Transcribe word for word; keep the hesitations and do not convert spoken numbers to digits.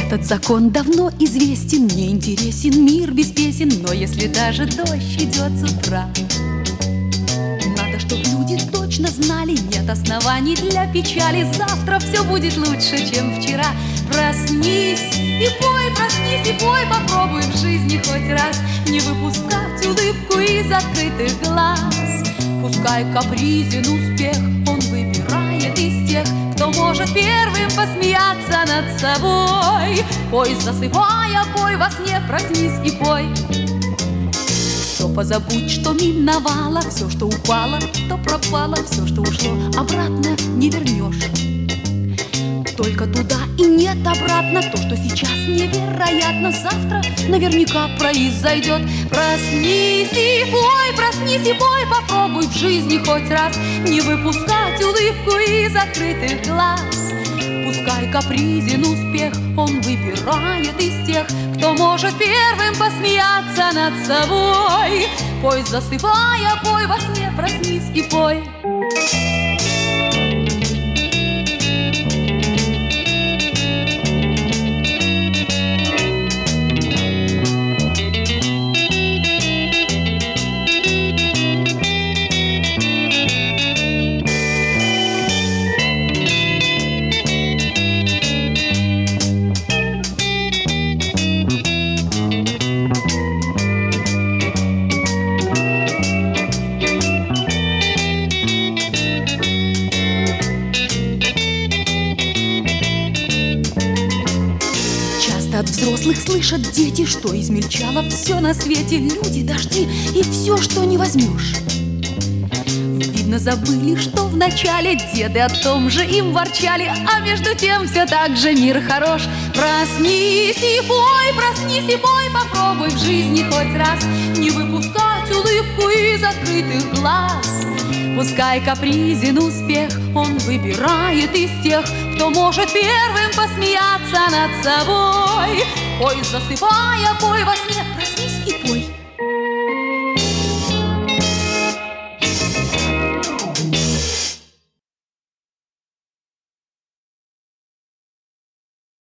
Этот закон давно известен, мне интересен мир без песен. Но если даже дождь идет с утра, надо, чтоб люди точно знали, нет оснований для печали. Завтра все будет лучше, чем вчера. Проснись и пой, проснись и пой, попробуй в жизни хоть раз не выпускать улыбку из открытых глаз. Пускай капризен успех, он выбирает из тех, кто может первым посмеяться над собой. Пой, засыпая, пой во сне, проснись и пой. Все позабудь, что миновало, все, что упало, то пропало, все, что ушло, обратно не вернешь. Только туда и нет обратно. То, что сейчас невероятно, завтра наверняка произойдет. Проснись и пой, проснись и пой, попробуй в жизни хоть раз не выпускать улыбку из закрытых глаз. Пускай капризен успех, он выбирает из тех, кто может первым посмеяться над собой. Пой, засыпая, пой во сне, проснись и пой. От взрослых слышат дети, что измельчало все на свете. Люди, дожди и все, что не возьмешь. Видно, забыли, что вначале деды о том же им ворчали, а между тем все так же мир хорош. Проснись и пой, проснись и пой, попробуй в жизни хоть раз не выпускать улыбку из открытых глаз. Пускай капризен успех, он выбирает из тех, кто может первым посмеяться над собой. Пой, засыпая, пой во сне,